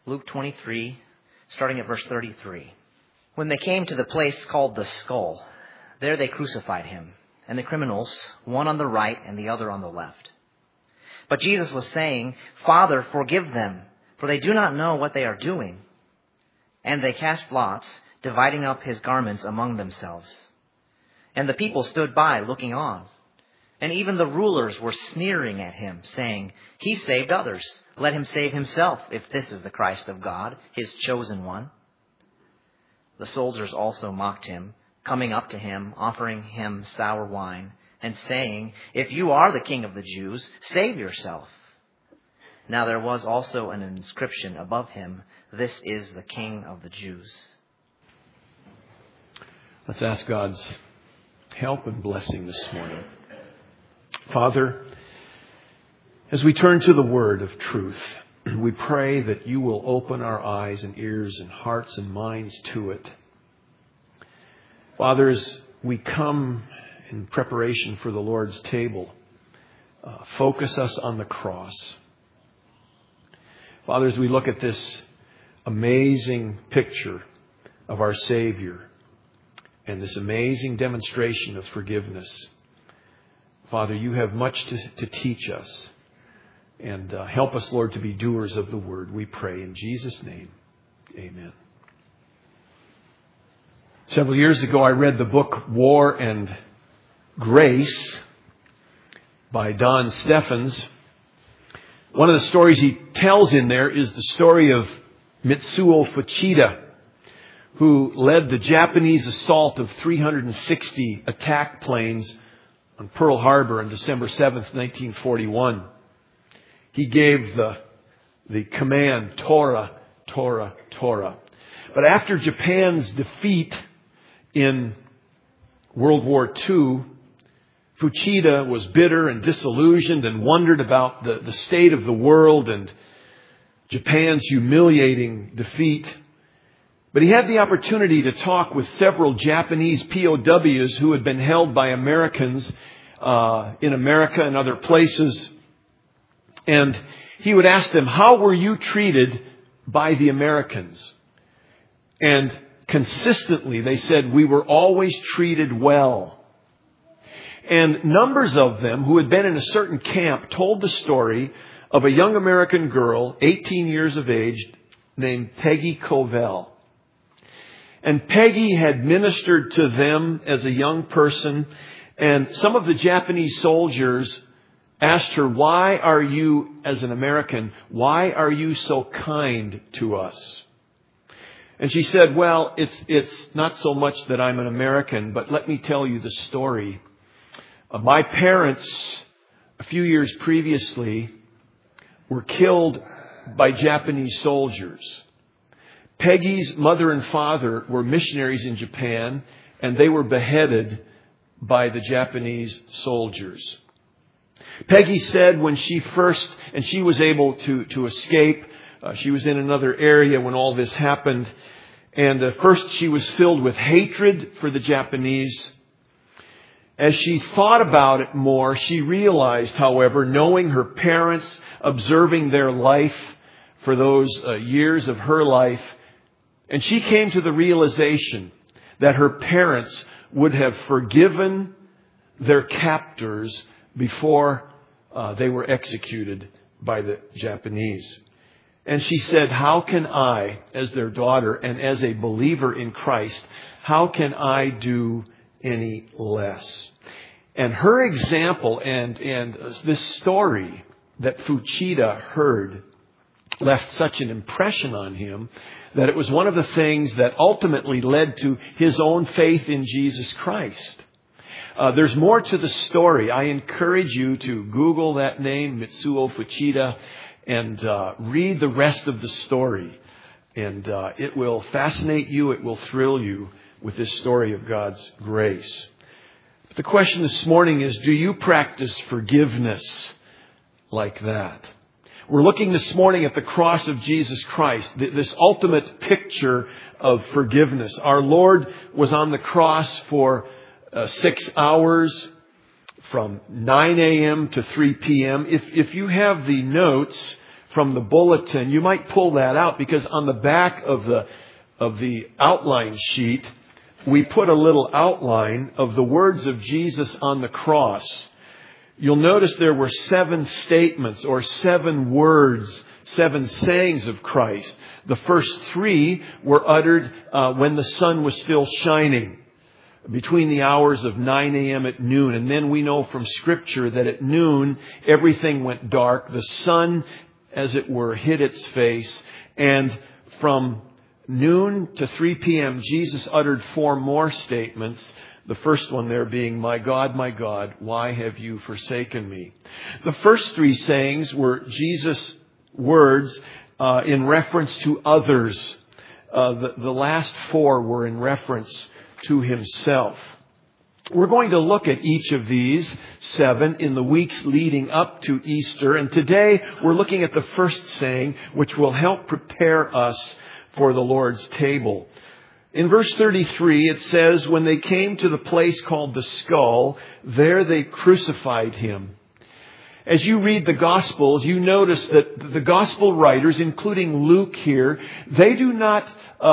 Luke 23, starting at verse 33. When they came to the place called the Skull, there they crucified him, and the criminals, one on the right and the other on the left. But Jesus was saying, "Father, forgive them, for they do not know what they are doing." And they cast lots, dividing up his garments among themselves. And the people stood by, looking on. And even the rulers were sneering at him, saying, "He saved others. Let him save himself, if this is the Christ of God, his chosen one." The soldiers also mocked him, coming up to him, offering him sour wine, and saying, "If you are the King of the Jews, save yourself." Now there was also an inscription above him, "This is the King of the Jews." Let's ask God's help and blessing this morning. Father, as we turn to the word of truth, we pray that you will open our eyes and ears and hearts and minds to it. Father, as we come in preparation for the Lord's table, focus us on the cross. Father, as we look at this amazing picture of our Savior and this amazing demonstration of forgiveness, Father, you have much to teach us. And help us, Lord, to be doers of the word, we pray in Jesus' name. Amen. Several years ago, I read the book War and Grace by Don Stephens. One of the stories he tells in there is the story of Mitsuo Fuchida, who led the Japanese assault of 360 attack planes on Pearl Harbor on December 7th, 1941. He gave the command, Tora, Tora, Tora. But after Japan's defeat in World War II, Fuchida was bitter and disillusioned and wondered about the state of the world and Japan's humiliating defeat. But he had the opportunity to talk with several Japanese POWs who had been held by Americans in America and other places. And he would ask them, "How were you treated by the Americans?" And consistently they said, "We were always treated well." And numbers of them who had been in a certain camp told the story of a young American girl, 18 years of age, named Peggy Covell. And Peggy had ministered to them as a young person. And some of the Japanese soldiers asked her, "Why are you, as an American, why are you so kind to us?" And she said, "Well, it's not so much that I'm an American, but let me tell you the story. My parents, a few years previously, were killed by Japanese soldiers. Peggy's mother and father were missionaries in Japan, and they were beheaded by the Japanese soldiers. Peggy said when she was able to escape, she was in another area when all this happened. And first she was filled with hatred for the Japanese. As she thought about it more, she realized, however, knowing her parents, observing their life for those years of her life, and she came to the realization that her parents would have forgiven their captors before they were executed by the Japanese. And she said, "How can I, as their daughter and as a believer in Christ, how can I do any less?" And her example and this story that Fuchida heard left such an impression on him that it was one of the things that ultimately led to his own faith in Jesus Christ. There's more to the story. I encourage you to Google that name, Mitsuo Fuchida, and read the rest of the story. And it will fascinate you. It will thrill you with this story of God's grace. But the question this morning is, do you practice forgiveness like that? We're looking this morning at the cross of Jesus Christ, this ultimate picture of forgiveness. Our Lord was on the cross for 6 hours from 9 a.m. to 3 p.m. If you have the notes from the bulletin, you might pull that out, because on the back of the outline sheet, we put a little outline of the words of Jesus on the cross. You'll notice there were 7 statements or 7 words, 7 sayings of Christ. The first 3 were uttered when the sun was still shining, between the hours of 9 a.m. at noon. And then we know from Scripture that at noon, everything went dark. The sun, as it were, hid its face. And from noon to 3 p.m., Jesus uttered 4 more statements. The first one there being, my God, why have you forsaken me?" The first 3 sayings were Jesus' words in reference to others. The last 4 were in reference to himself. We're going to look at each of these 7 in the weeks leading up to Easter. And today we're looking at the first saying, which will help prepare us for the Lord's table. In verse 33, it says, "When they came to the place called the Skull, there they crucified him." As you read the Gospels, you notice that the Gospel writers, including Luke here, they do not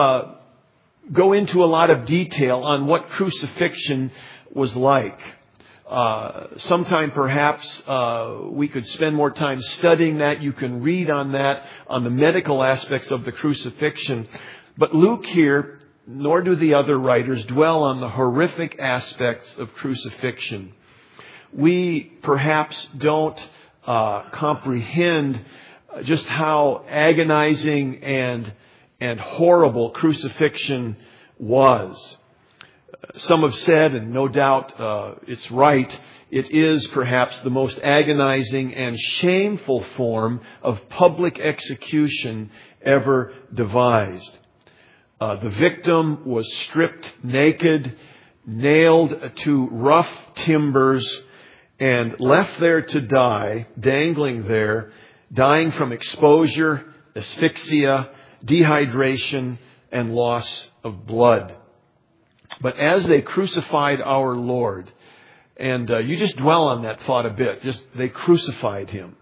go into a lot of detail on what crucifixion was like. Sometime perhaps we could spend more time studying that. You can read on that, on the medical aspects of the crucifixion. But Luke here, nor do the other writers, dwell on the horrific aspects of crucifixion. We perhaps don't comprehend just how agonizing and horrible crucifixion was. Some have said, and no doubt it's right, it is perhaps the most agonizing and shameful form of public execution ever devised. The victim was stripped naked, nailed to rough timbers, and left there to die, dangling there, dying from exposure, asphyxia, dehydration, and loss of blood. But as they crucified our Lord, and you just dwell on that thought a bit, they crucified him.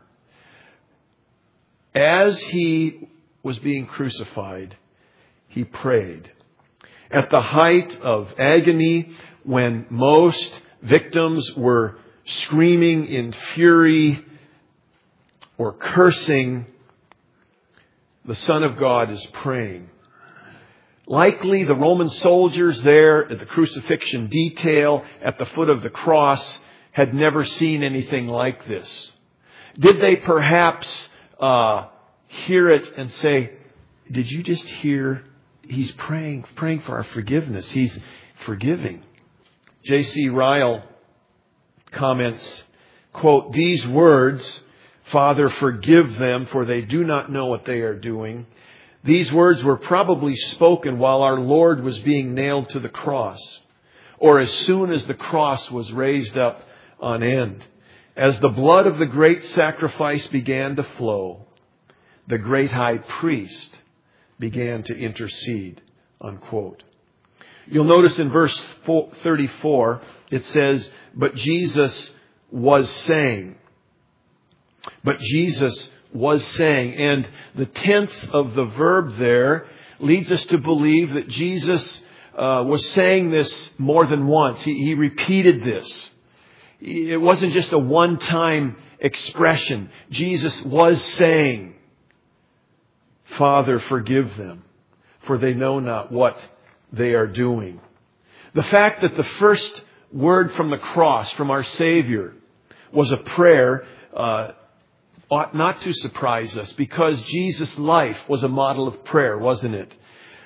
As he was being crucified, he prayed. At the height of agony, when most victims were screaming in fury or cursing, the Son of God is praying. Likely the Roman soldiers there at the crucifixion detail at the foot of the cross had never seen anything like this. Did they perhaps hear it and say, "Did you just hear? He's praying for our forgiveness. He's forgiving." J.C. Ryle comments, quote, "These words, 'Father, forgive them, for they do not know what they are doing.' These words were probably spoken while our Lord was being nailed to the cross, or as soon as the cross was raised up on end. As the blood of the great sacrifice began to flow, the great high priest began to intercede," unquote. You'll notice in verse 34, it says, "But Jesus was saying." But Jesus was saying. And the tense of the verb there leads us to believe that Jesus was saying this more than once. He repeated this. It wasn't just a one-time expression. Jesus was saying, "Father, forgive them, for they know not what they are doing." The fact that the first word from the cross, from our Savior, was a prayer ought not to surprise us, because Jesus' life was a model of prayer, wasn't it?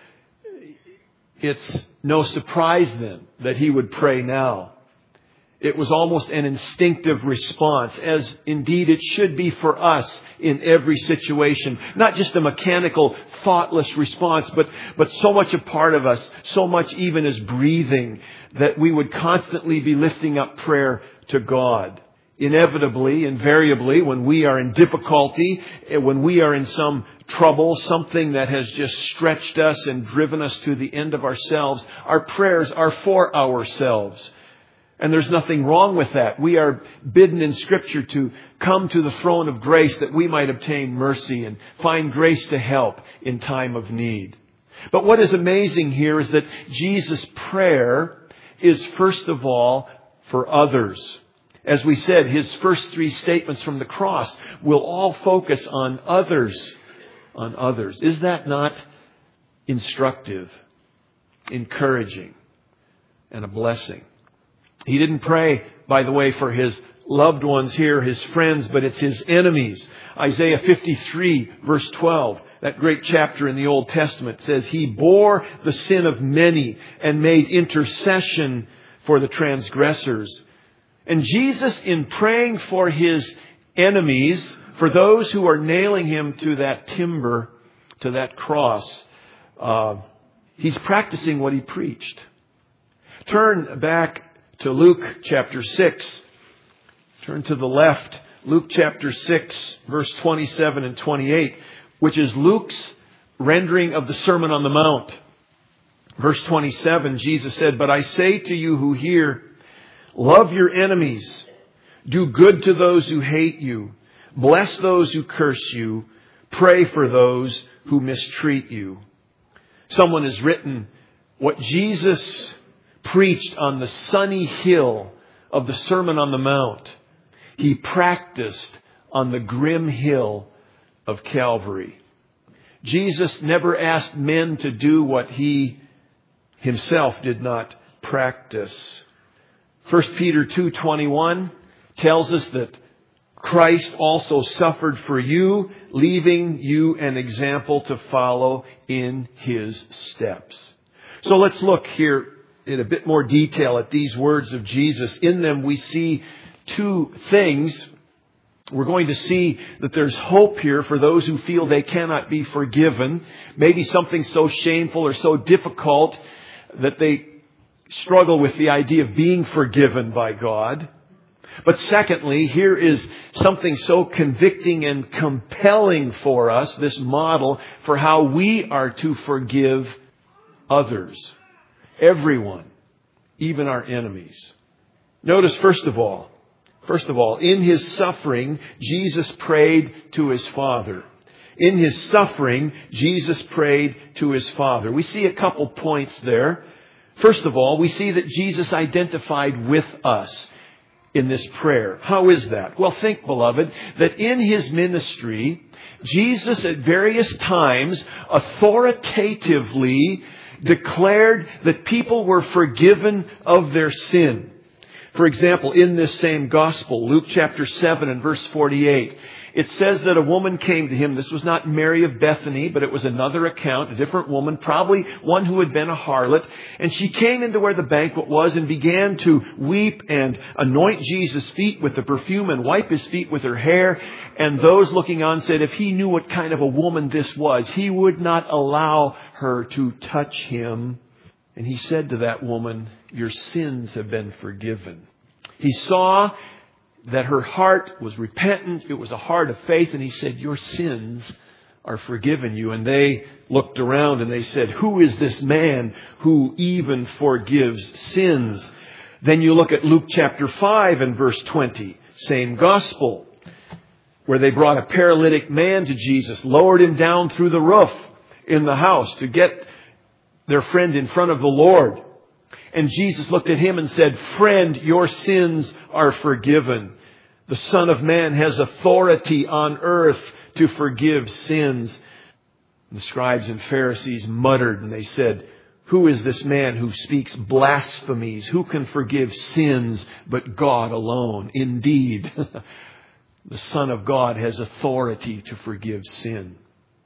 It's no surprise then that he would pray now. It was almost an instinctive response, as indeed it should be for us in every situation. Not just a mechanical, thoughtless response, but so much a part of us, so much even as breathing, that we would constantly be lifting up prayer to God. Inevitably, invariably, when we are in difficulty, when we are in some trouble, something that has just stretched us and driven us to the end of ourselves, our prayers are for ourselves. And there's nothing wrong with that. We are bidden in Scripture to come to the throne of grace that we might obtain mercy and find grace to help in time of need. But what is amazing here is that Jesus' prayer is first of all for others. As we said, his first three statements from the cross will all focus on others. On others. Is that not instructive, encouraging, and a blessing? He didn't pray, by the way, for his loved ones here, his friends, but it's his enemies. Isaiah 53, verse 12, that great chapter in the Old Testament says, He bore the sin of many and made intercession for the transgressors. And Jesus, in praying for his enemies, for those who are nailing him to that timber, to that cross, he's practicing what he preached. Turn back to Luke chapter 6. Turn to the left. Luke chapter 6, verse 27 and 28, which is Luke's rendering of the Sermon on the Mount. Verse 27, Jesus said, But I say to you who hear, love your enemies, do good to those who hate you, bless those who curse you, pray for those who mistreat you. Someone has written, what Jesus preached on the sunny hill of the Sermon on the Mount, he practiced on the grim hill of Calvary. Jesus never asked men to do what he himself did not practice. 1 Peter 2:21 tells us that Christ also suffered for you, leaving you an example to follow in his steps. So let's look here in a bit more detail at these words of Jesus. In them we see two things. We're going to see that there's hope here for those who feel they cannot be forgiven. Maybe something so shameful or so difficult that they struggle with the idea of being forgiven by God. But secondly, here is something so convicting and compelling for us, this model for how we are to forgive others. Everyone, even our enemies. Notice first of all, in his suffering, Jesus prayed to his Father. In his suffering, Jesus prayed to his Father. We see a couple points there. First of all, we see that Jesus identified with us in this prayer. How is that? Well, think, beloved, that in his ministry, Jesus at various times authoritatively declared that people were forgiven of their sin. For example, in this same gospel, Luke chapter 7 and verse 48, it says that a woman came to him. This was not Mary of Bethany, but it was another account, a different woman, probably one who had been a harlot. And she came into where the banquet was and began to weep and anoint Jesus' feet with the perfume and wipe his feet with her hair. And those looking on said, if he knew what kind of a woman this was, he would not allow her to touch him. And he said to that woman, your sins have been forgiven. He saw that her heart was repentant. It was a heart of faith. And he said, your sins are forgiven you. And they looked around and they said, who is this man who even forgives sins? Then you look at Luke chapter 5 and verse 20. Same gospel. Where they brought a paralytic man to Jesus, lowered him down through the roof in the house to get their friend in front of the Lord. And Jesus looked at him and said, friend, your sins are forgiven. The Son of Man has authority on earth to forgive sins. And the scribes and Pharisees muttered and they said, who is this man who speaks blasphemies? Who can forgive sins but God alone? Indeed, the Son of God has authority to forgive sin.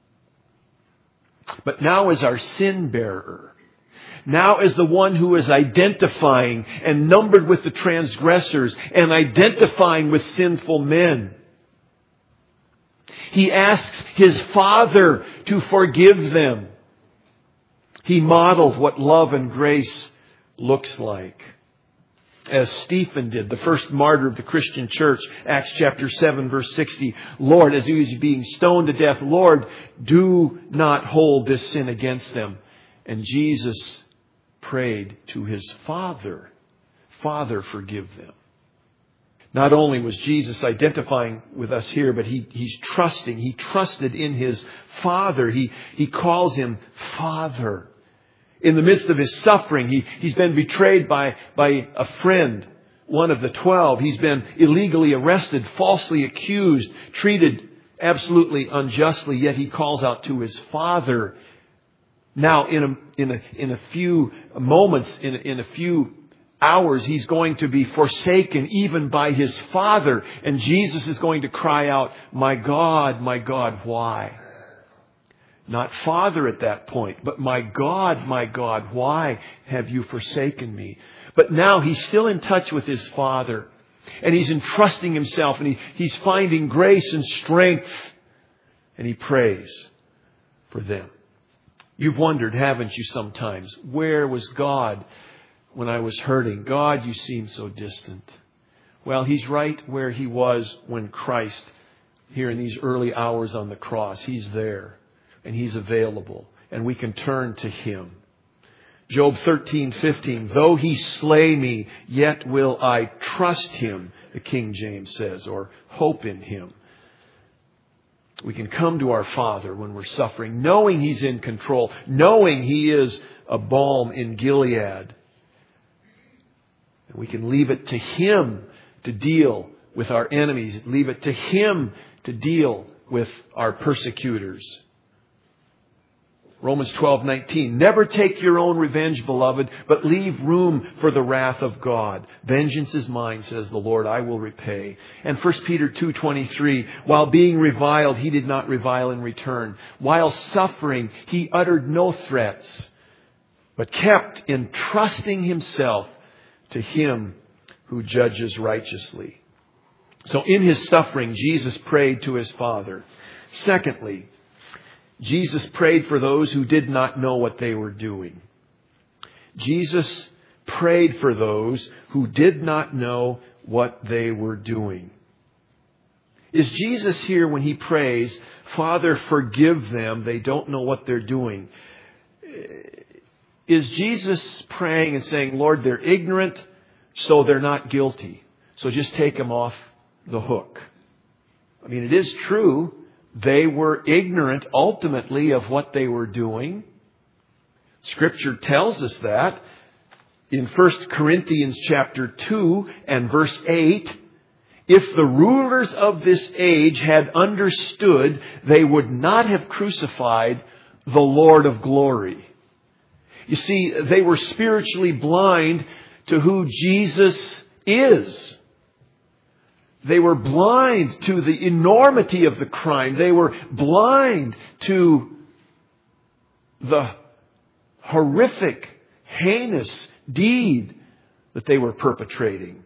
But now as our sin bearer, now as the one who is identifying and numbered with the transgressors and identifying with sinful men, he asks his Father to forgive them. He modeled what love and grace looks like. As Stephen did, the first martyr of the Christian church, Acts chapter 7, verse 60. Lord, as he was being stoned to death, Lord, do not hold this sin against them. And Jesus prayed to his Father, Father, forgive them. Not only was Jesus identifying with us here, but he's trusting. He trusted in his Father. He calls him Father. In the midst of his suffering, he's been betrayed by a friend, one of the 12. He's been illegally arrested, falsely accused, treated absolutely unjustly, yet he calls out to his Father. Now, in a few moments, in a few hours, he's going to be forsaken even by his Father. And Jesus is going to cry out, my God, why? Not Father at that point, but my God, why have you forsaken me? But now he's still in touch with his Father. And he's entrusting himself, and he's finding grace and strength. And he prays for them. You've wondered, haven't you, sometimes, where was God when I was hurting? God, you seem so distant. Well, he's right where he was when Christ, here in these early hours on the cross, he's there and he's available, and we can turn to him. Job 13:15, though he slay me, yet will I trust him, the King James says, or hope in him. We can come to our Father when we're suffering, knowing he's in control, knowing he is a balm in Gilead. And we can leave it to him to deal with our enemies, leave it to him to deal with our persecutors. Romans 12:19, never take your own revenge, beloved, but leave room for the wrath of God. Vengeance is mine, says the Lord, I will repay. And 1 Peter 2:23, while being reviled, he did not revile in return. While suffering, he uttered no threats, but kept entrusting himself to him who judges righteously. So in his suffering, Jesus prayed to his Father. Secondly, Jesus prayed for those who did not know what they were doing. Jesus prayed for those who did not know what they were doing. Is Jesus here when he prays, Father, forgive them, they don't know what they're doing? Is Jesus praying and saying, Lord, they're ignorant, so they're not guilty, so just take them off the hook? I mean, it is true. They were ignorant ultimately of what they were doing. Scripture tells us that in 1 Corinthians chapter 2 and verse 8. If the rulers of this age had understood, they would not have crucified the Lord of glory. You see, they were spiritually blind to who Jesus is. They were blind to the enormity of the crime. They were blind to the horrific, heinous deed that they were perpetrating.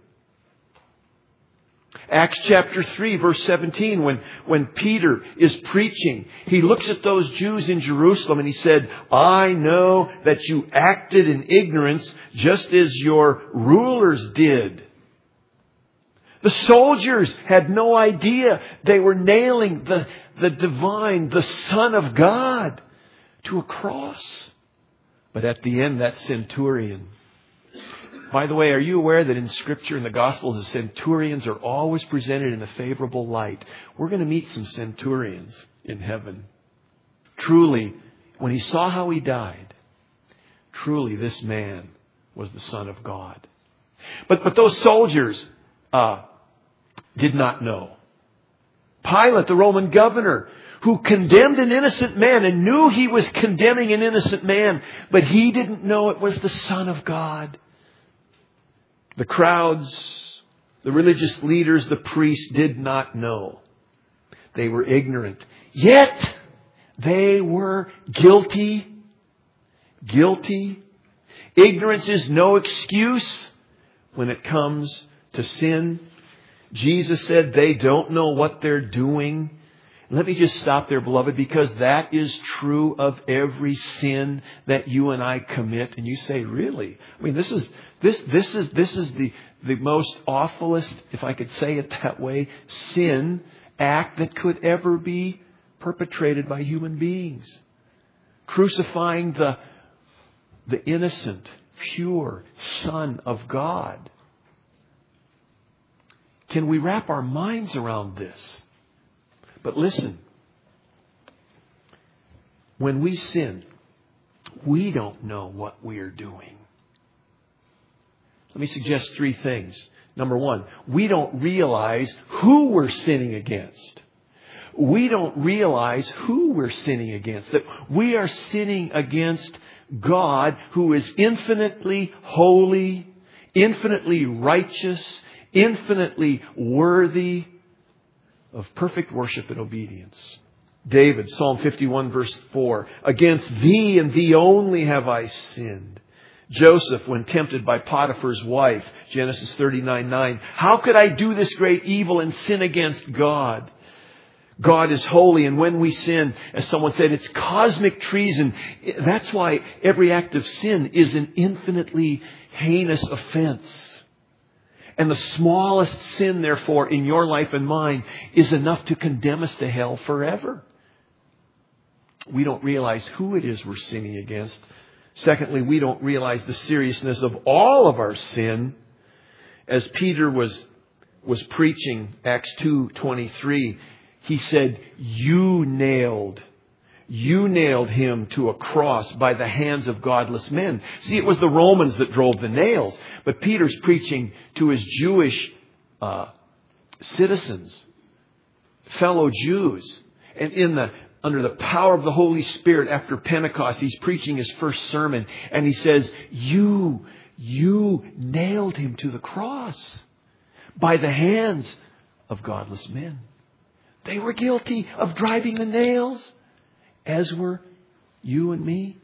Acts chapter 3, verse 17, when Peter is preaching, he looks at those Jews in Jerusalem and he said, I know that you acted in ignorance just as your rulers did. The soldiers had no idea they were nailing the divine, the Son of God, to a cross. But at the end, that centurion. By the way, are you aware that in Scripture, in the Gospels, the centurions are always presented in a favorable light? We're going to meet some centurions in heaven. Truly, when he saw how he died, truly this man was the Son of God. But those soldiers did not know. Pilate, the Roman governor, who condemned an innocent man and knew he was condemning an innocent man, but he didn't know it was the Son of God. The crowds, the religious leaders, the priests did not know. They were ignorant. Yet they were guilty. Guilty. Ignorance is no excuse when it comes to sin. Jesus said they don't know what they're doing. Let me just stop there, beloved, because that is true of every sin that you and I commit. And you say, really? I mean, this is the most awfulest, if I could say it that way, sin act that could ever be perpetrated by human beings. Crucifying the innocent, pure Son of God. Can we wrap our minds around this? But listen, when we sin, we don't know what we are doing. Let me suggest 3 things. Number 1, we don't realize who we're sinning against. We don't realize who we're sinning against. That we are sinning against God, who is infinitely holy, infinitely righteous, infinitely worthy of perfect worship and obedience. David, Psalm 51 verse 4, against thee and thee only have I sinned. Joseph, when tempted by Potiphar's wife, Genesis 39:9, how could I do this great evil and sin against God? God is holy, and when we sin, as someone said, it's cosmic treason. That's why every act of sin is an infinitely heinous offense. And the smallest sin, therefore, in your life and mine is enough to condemn us to hell forever. We don't realize who it is we're sinning against. Secondly, we don't realize the seriousness of all of our sin. As Peter was preaching, Acts 2:23, he said, you nailed him to a cross by the hands of godless men. See, it was the Romans that drove the nails. But Peter's preaching to his Jewish citizens, fellow Jews. And under the power of the Holy Spirit after Pentecost, he's preaching his first sermon. And he says, you nailed him to the cross by the hands of godless men. They were guilty of driving the nails, as were you and me,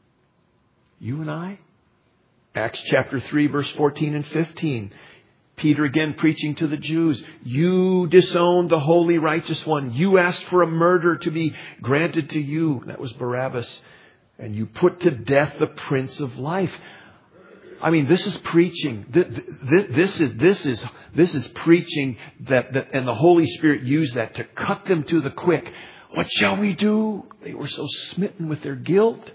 you and I. Acts chapter 3, verse 14 and 15. Peter again preaching to the Jews. You disowned the holy righteous one. You asked for a murder to be granted to you. That was Barabbas. And you put to death the Prince of Life. I mean, this is preaching. This is preaching that, and the Holy Spirit used that to cut them to the quick. What shall we do? They were so smitten with their guilt.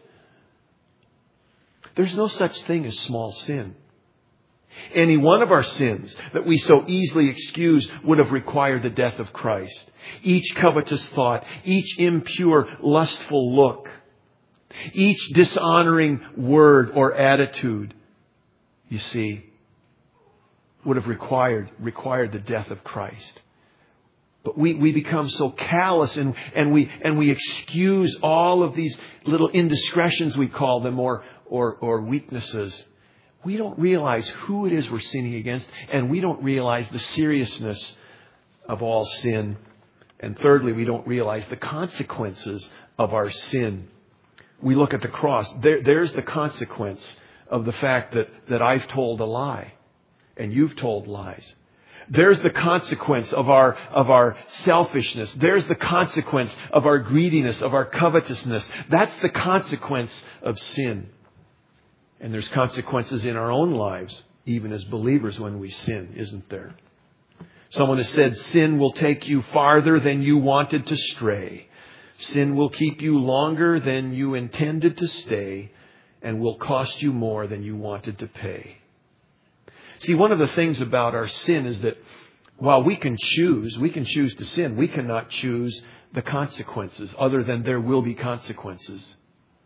There's no such thing as small sin. Any one of our sins that we so easily excuse would have required the death of Christ. Each covetous thought, each impure, lustful look, each dishonoring word or attitude, you see, would have required the death of Christ. But we become so callous and we excuse all of these little indiscretions, we call them, or weaknesses. We don't realize who it is we're sinning against, and we don't realize the seriousness of all sin. And thirdly, we don't realize the consequences of our sin. We look at the cross. There's the consequence of the fact that I've told a lie and you've told lies. There's the consequence of our selfishness. There's the consequence of our greediness, of our covetousness. That's the consequence of sin. And there's consequences in our own lives, even as believers, when we sin, isn't there? Someone has said, sin will take you farther than you wanted to stray. Sin will keep you longer than you intended to stay, and will cost you more than you wanted to pay. See, one of the things about our sin is that while we can choose to sin, we cannot choose the consequences, other than there will be consequences.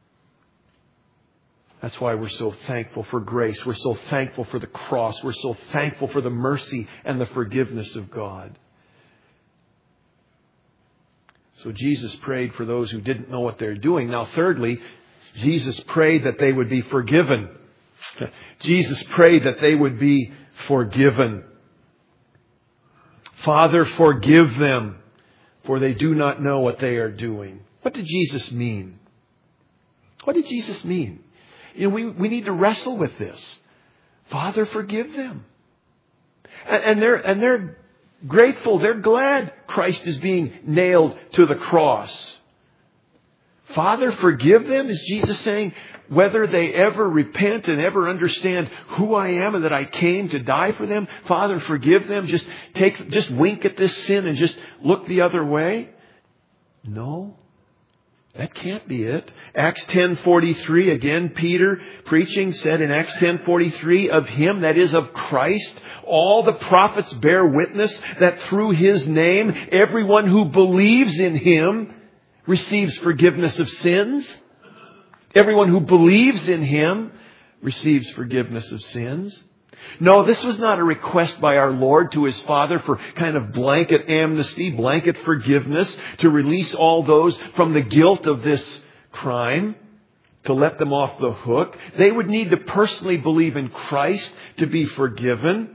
That's why we're so thankful for grace. We're so thankful for the cross. We're so thankful for the mercy and the forgiveness of God. So Jesus prayed for those who didn't know what they're doing. Now, thirdly, Jesus prayed that they would be forgiven. Jesus prayed that they would be forgiven. Father, forgive them, for they do not know what they are doing. What did Jesus mean? What did Jesus mean? You know, we need to wrestle with this. Father, forgive them. And they're grateful. They're glad Christ is being nailed to the cross. Father, forgive them? Is Jesus saying, whether they ever repent and ever understand who I am and that I came to die for them, Father, forgive them? Just wink at this sin and just look the other way? No. That can't be it. Acts 10:43, again, Peter preaching said in Acts 10:43, of Him, that is of Christ, all the prophets bear witness that through His name, everyone who believes in Him receives forgiveness of sins. Everyone who believes in Him receives forgiveness of sins. No, this was not a request by our Lord to His Father for kind of blanket amnesty, blanket forgiveness, to release all those from the guilt of this crime, to let them off the hook. They would need to personally believe in Christ to be forgiven.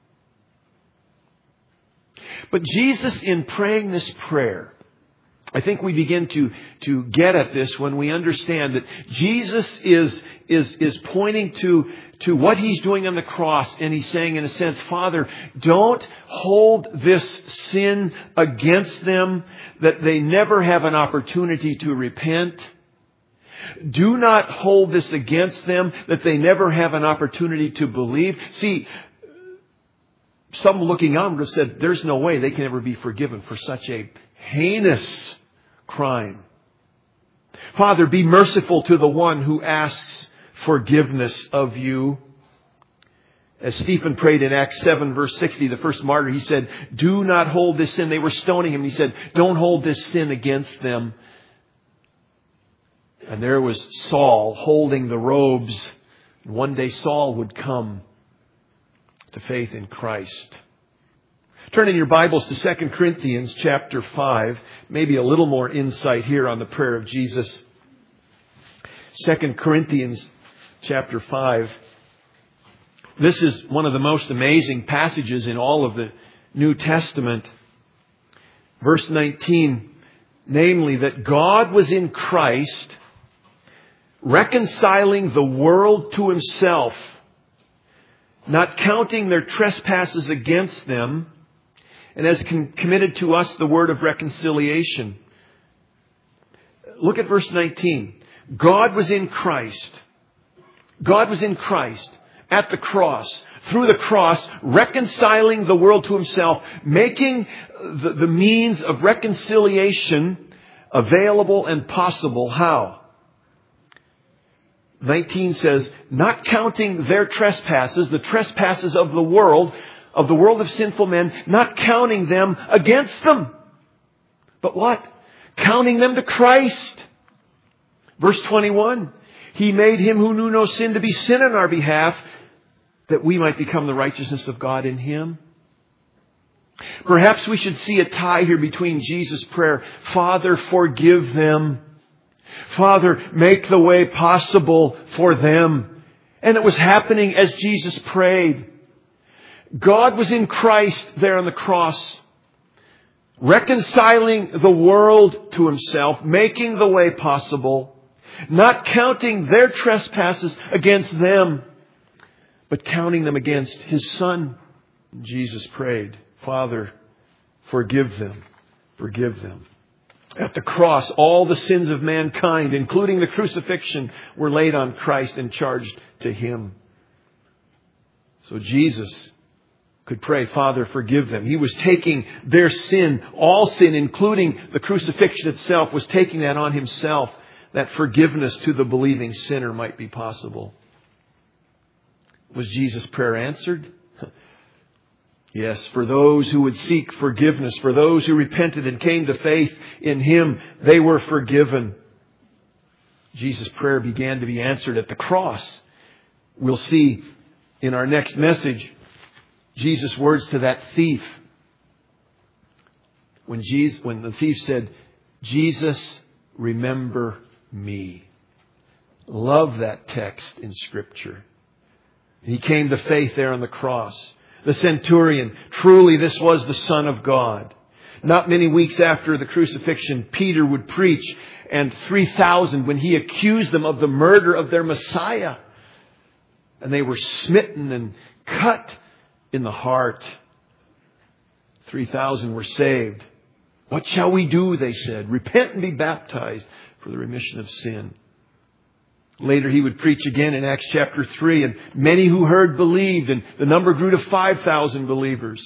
But Jesus, in praying this prayer, I think we begin to get at this when we understand that Jesus is pointing to what He's doing on the cross, and He's saying, in a sense, Father, don't hold this sin against them, that they never have an opportunity to repent. Do not hold this against them, that they never have an opportunity to believe. See, some looking on would have said, there's no way they can ever be forgiven for such a heinous crime. Father, be merciful to the one who asks forgiveness of you. As Stephen prayed in Acts 7 verse 60, the first martyr, he said, do not hold this sin. They were stoning him. He said, don't hold this sin against them. And there was Saul holding the robes. One day Saul would come to faith in Christ. Turn in your Bibles to 2 Corinthians chapter 5. Maybe a little more insight here on the prayer of Jesus. 2 Corinthians chapter 5. This is one of the most amazing passages in all of the New Testament. Verse 19, namely that God was in Christ, reconciling the world to Himself, not counting their trespasses against them, and has committed to us the word of reconciliation. Look at verse 19. God was in Christ. God was in Christ at the cross, through the cross, reconciling the world to Himself, making the means of reconciliation available and possible. How? 19 says, not counting their trespasses, the trespasses of the world of sinful men, not counting them against them. But what? Counting them to Christ. Verse 21, He made Him who knew no sin to be sin on our behalf, that we might become the righteousness of God in Him. Perhaps we should see a tie here between Jesus' prayer, Father, forgive them. Father, make the way possible for them. And it was happening as Jesus prayed. God was in Christ there on the cross, reconciling the world to Himself, making the way possible, not counting their trespasses against them, but counting them against His Son. Jesus prayed, Father, forgive them, forgive them. At the cross, all the sins of mankind, including the crucifixion, were laid on Christ and charged to Him. So Jesus could pray, Father, forgive them. He was taking their sin, all sin, including the crucifixion itself, was taking that on Himself, that forgiveness to the believing sinner might be possible. Was Jesus' prayer answered? Yes, for those who would seek forgiveness, for those who repented and came to faith in Him, they were forgiven. Jesus' prayer began to be answered at the cross. We'll see in our next message Jesus' words to that thief. When the thief said, Jesus, remember me. Love that text in Scripture. He came to faith there on the cross. The centurion, truly this was the Son of God. Not many weeks after the crucifixion, Peter would preach, and 3,000, when he accused them of the murder of their Messiah, and they were smitten and cut in the heart. 3,000 were saved. What shall we do? They said. Repent and be baptized for the remission of sin. Later he would preach again in Acts chapter 3, and many who heard believed, and the number grew to 5,000 believers.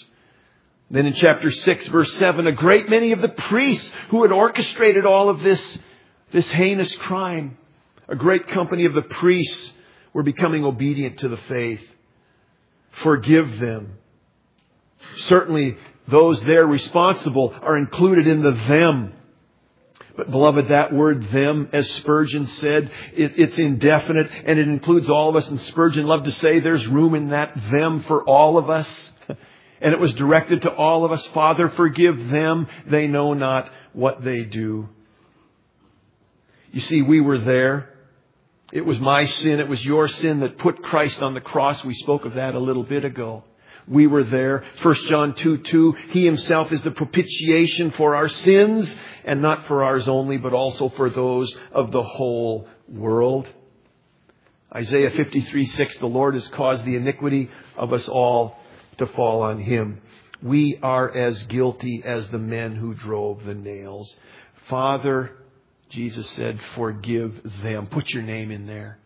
Then in chapter 6, verse 7, a great many of the priests who had orchestrated all of this this heinous crime. A great company of the priests were becoming obedient to the faith. Forgive them. Certainly those there responsible are included in the them. But beloved, that word them, as Spurgeon said, it's indefinite and it includes all of us. And Spurgeon loved to say there's room in that them for all of us. And it was directed to all of us. Father, forgive them. They know not what they do. You see, we were there. It was my sin. It was your sin that put Christ on the cross. We spoke of that a little bit ago. We were there. 1 John 2:2, He Himself is the propitiation for our sins, and not for ours only, but also for those of the whole world. Isaiah 53:6, the Lord has caused the iniquity of us all to fall on Him. We are as guilty as the men who drove the nails. Father, Jesus said, forgive them. Put your name in there.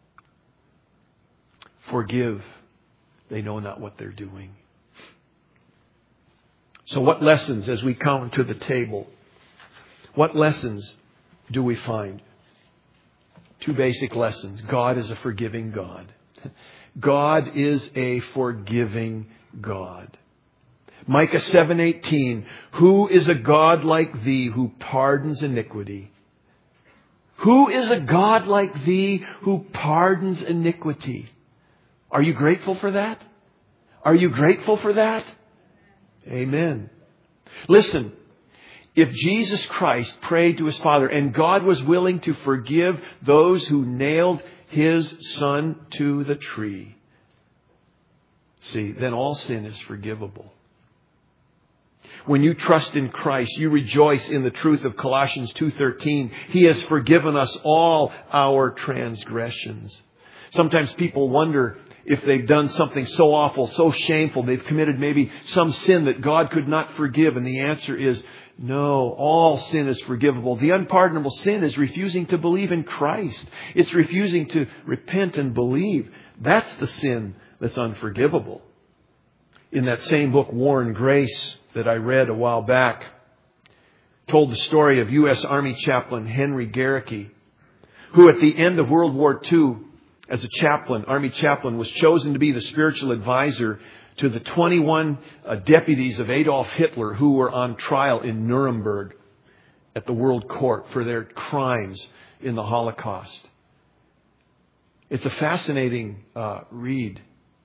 Forgive. They know not what they're doing. So what lessons, as we come to the table, what lessons do we find? Two basic lessons. God is a forgiving God. God is a forgiving God. Micah 7:18, who is a God like thee who pardons iniquity? Who is a God like thee who pardons iniquity? Are you grateful for that? Are you grateful for that? Amen. Listen, if Jesus Christ prayed to His Father and God was willing to forgive those who nailed His Son to the tree, see, then all sin is forgivable. When you trust in Christ, you rejoice in the truth of Colossians 2:13. He has forgiven us all our transgressions. Sometimes people wonder if they've done something so awful, so shameful, they've committed maybe some sin that God could not forgive. And the answer is no, all sin is forgivable. The unpardonable sin is refusing to believe in Christ. It's refusing to repent and believe. That's the sin that's unforgivable. In that same book, War and Grace, that I read a while back, told the story of U.S. Army chaplain Henry Garricky, who at the end of World War II, as a chaplain, Army chaplain, was chosen to be the spiritual advisor to the 21 deputies of Adolf Hitler who were on trial in Nuremberg at the World Court for their crimes in the Holocaust. It's a fascinating read.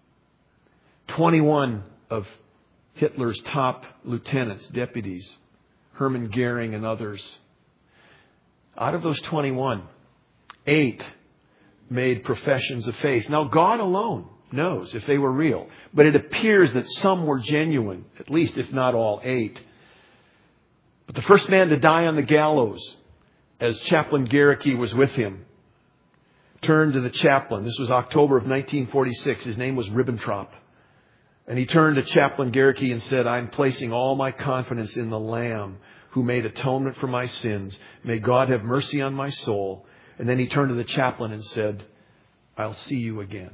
21 of Hitler's top lieutenants, deputies, Hermann Goering and others. Out of those 21, 8 made professions of faith. Now, God alone knows if they were real, but it appears that some were genuine, at least if not all 8. But the first man to die on the gallows, as Chaplain Garricky was with him, turned to the chaplain. This was October of 1946. His name was Ribbentrop. And he turned to Chaplain Garricky and said, I'm placing all my confidence in the Lamb who made atonement for my sins. May God have mercy on my soul. And then he turned to the chaplain and said, I'll see you again.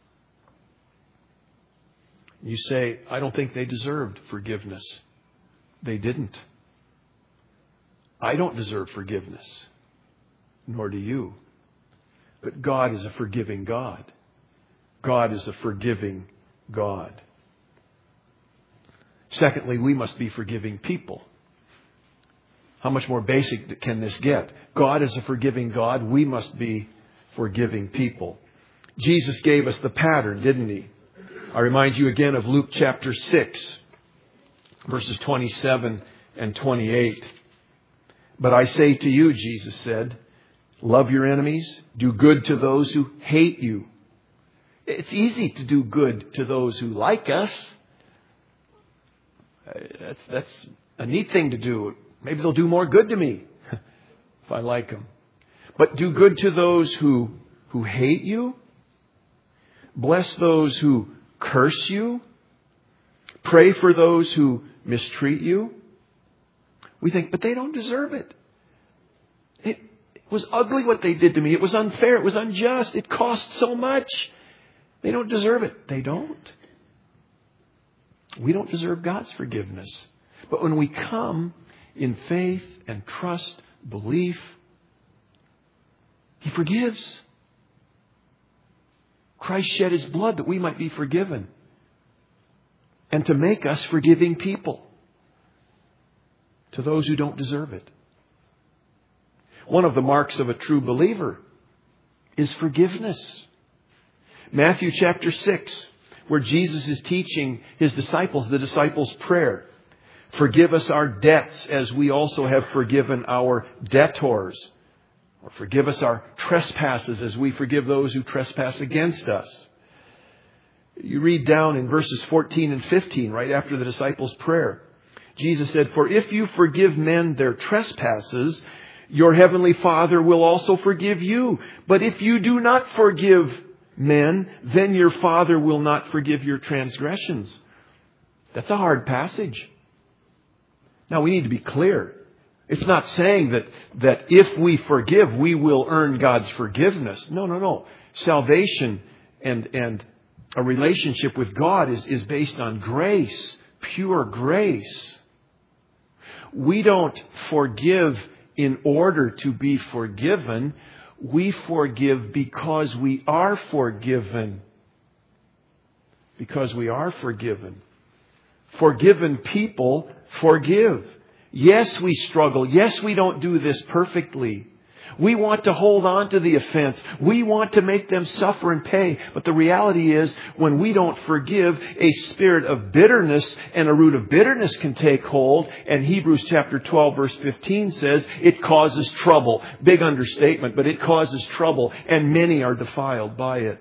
You say, I don't think they deserved forgiveness. They didn't. I don't deserve forgiveness, nor do you. But God is a forgiving God. God is a forgiving God. Secondly, we must be forgiving people. How much more basic can this get? God is a forgiving God. We must be forgiving people. Jesus gave us the pattern, didn't He? I remind you again of Luke chapter 6, verses 27 and 28. But I say to you, Jesus said, love your enemies, do good to those who hate you. It's easy to do good to those who like us. That's a neat thing to do. Maybe they'll do more good to me if I like them. But do good to those who hate you. Bless those who curse you. Pray for those who mistreat you. We think, but they don't deserve it. It was ugly what they did to me. It was unfair. It was unjust. It cost so much. They don't deserve it. They don't. We don't deserve God's forgiveness. But when we come in faith and trust, belief, He forgives. Christ shed His blood that we might be forgiven and to make us forgiving people to those who don't deserve it. One of the marks of a true believer is forgiveness. Matthew chapter 6, where Jesus is teaching His disciples the disciples' prayer. Forgive us our debts as we also have forgiven our debtors. Or forgive us our trespasses as we forgive those who trespass against us. You read down in verses 14 and 15, right after the disciples' prayer. Jesus said, "For if you forgive men their trespasses, your heavenly Father will also forgive you. But if you do not forgive men, then your Father will not forgive your transgressions." That's a hard passage. Now we need to be clear. It's not saying that if we forgive, we will earn God's forgiveness. No. Salvation and a relationship with God is based on grace, pure grace. We don't forgive in order to be forgiven. We forgive because we are forgiven. Because we are forgiven. Forgiven people forgive. Yes, we struggle. Yes, we don't do this perfectly. We want to hold on to the offense. We want to make them suffer and pay. But the reality is, when we don't forgive, a spirit of bitterness and a root of bitterness can take hold. And Hebrews chapter 12 verse 15 says it causes trouble. Big understatement, but it causes trouble. And many are defiled by it.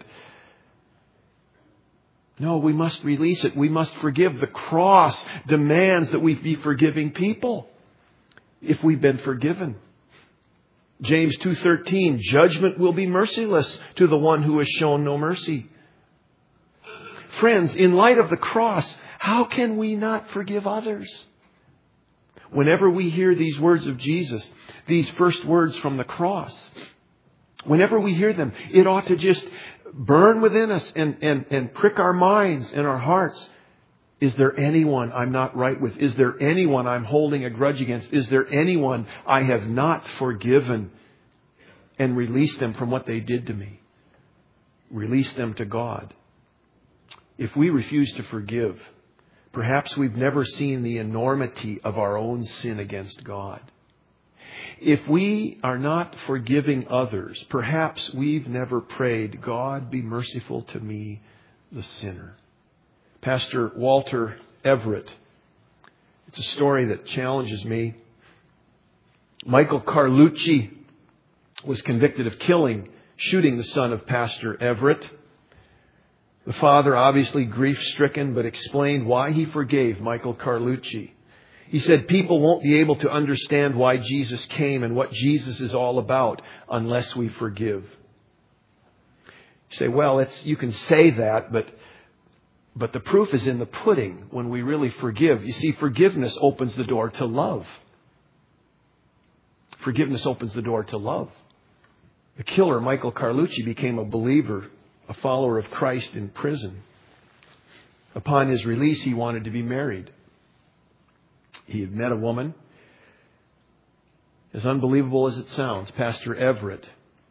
No, we must release it. We must forgive. The cross demands that we be forgiving people if we've been forgiven. James 2:13, judgment will be merciless to the one who has shown no mercy. Friends, in light of the cross, how can we not forgive others? Whenever we hear these words of Jesus, these first words from the cross, whenever we hear them, it ought to just burn within us and prick our minds and our hearts. Is there anyone I'm not right with? Is there anyone I'm holding a grudge against? Is there anyone I have not forgiven? And release them from what they did to me. Release them to God. If we refuse to forgive, perhaps we've never seen the enormity of our own sin against God. If we are not forgiving others, perhaps we've never prayed, God, be merciful to me, the sinner. Pastor Walter Everett. It's a story that challenges me. Michael Carlucci was convicted of shooting the son of Pastor Everett. The father, obviously grief-stricken, but explained why he forgave Michael Carlucci. He said, people won't be able to understand why Jesus came and what Jesus is all about unless we forgive. You say, well, you can say that, but the proof is in the pudding when we really forgive. You see, forgiveness opens the door to love. Forgiveness opens the door to love. The killer, Michael Carlucci, became a believer, a follower of Christ in prison. Upon his release, he wanted to be married. He had met a woman. As unbelievable as it sounds, Pastor Everett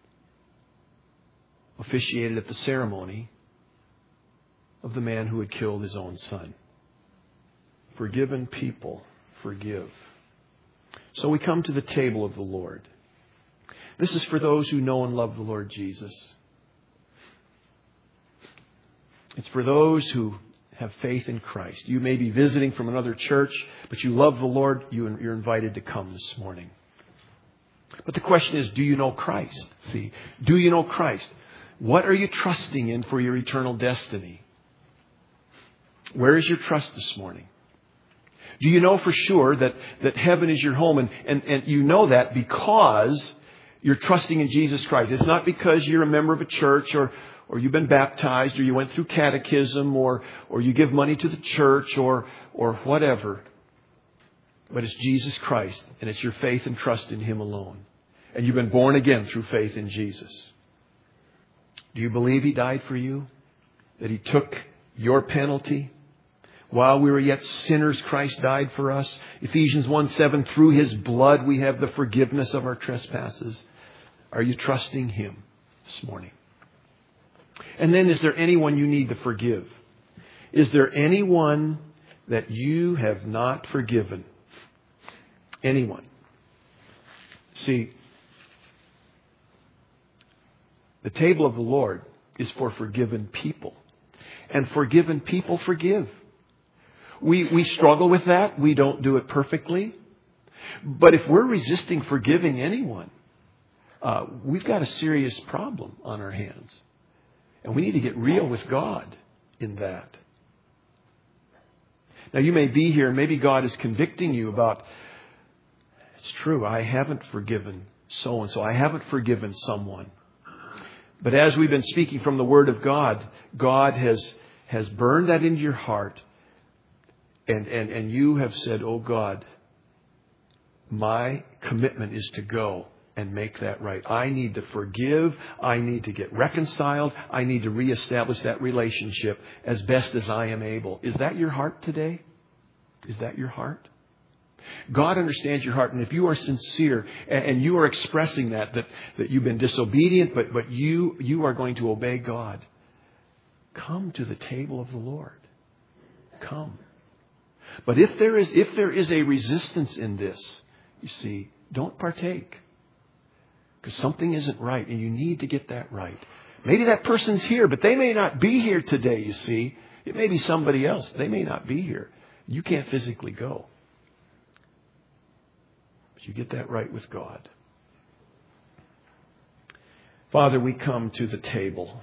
officiated at the ceremony of the man who had killed his own son. Forgiven people forgive. So we come to the table of the Lord. This is for those who know and love the Lord Jesus. It's for those who have faith in Christ. You may be visiting from another church, but you love the Lord. You're invited to come this morning. But the question is, do you know Christ? See, do you know Christ? What are you trusting in for your eternal destiny? Where is your trust this morning? Do you know for sure that heaven is your home? And you know that because you're trusting in Jesus Christ. It's not because you're a member of a church or you've been baptized or you went through catechism or you give money to the church or whatever. But it's Jesus Christ, and it's your faith and trust in Him alone. And you've been born again through faith in Jesus. Do you believe He died for you? That He took your penalty? While we were yet sinners, Christ died for us. Ephesians 1:7, through His blood we have the forgiveness of our trespasses. Are you trusting Him this morning? And then, is there anyone you need to forgive? Is there anyone that you have not forgiven? Anyone? See, the table of the Lord is for forgiven people. And forgiven people forgive. We struggle with that. We don't do it perfectly. But if we're resisting forgiving anyone, we've got a serious problem on our hands. And we need to get real with God in that. Now, you may be here and maybe God is convicting you about, it's true, I haven't forgiven so-and-so. I haven't forgiven someone. But as we've been speaking from the Word of God, God has burned that into your heart. And you have said, oh God, my commitment is to go and make that right. I need to forgive. I need to get reconciled. I need to reestablish that relationship as best as I am able. Is that your heart today? Is that your heart? God understands your heart. And if you are sincere and you are expressing that you've been disobedient, but you are going to obey God, come to the table of the Lord. Come. But if there is a resistance in this, you see, don't partake. Because something isn't right and you need to get that right. Maybe that person's here, but they may not be here today, you see. It may be somebody else. They may not be here. You can't physically go. But you get that right with God. Father, we come to the table.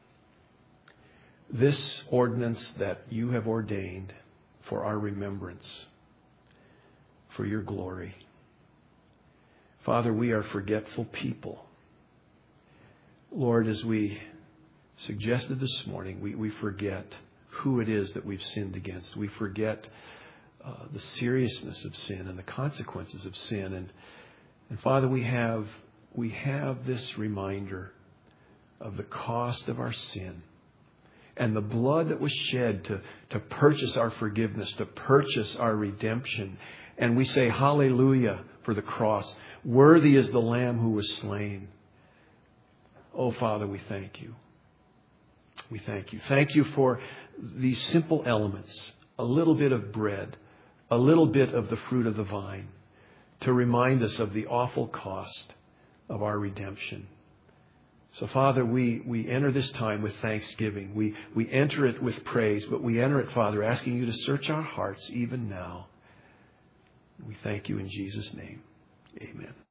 This ordinance that you have ordained for our remembrance, for your glory. Father, we are forgetful people. Lord, as we suggested this morning, we forget who it is that we've sinned against. We forget the seriousness of sin and the consequences of sin. And Father, we have this reminder of the cost of our sin and the blood that was shed to purchase our forgiveness, to purchase our redemption. And we say, hallelujah for the cross. Worthy is the Lamb who was slain. Oh, Father, we thank you. We thank you. Thank you for these simple elements, a little bit of bread, a little bit of the fruit of the vine, to remind us of the awful cost of our redemption. So, Father, we enter this time with thanksgiving. We enter it with praise, but we enter it, Father, asking you to search our hearts even now. We thank you in Jesus' name. Amen.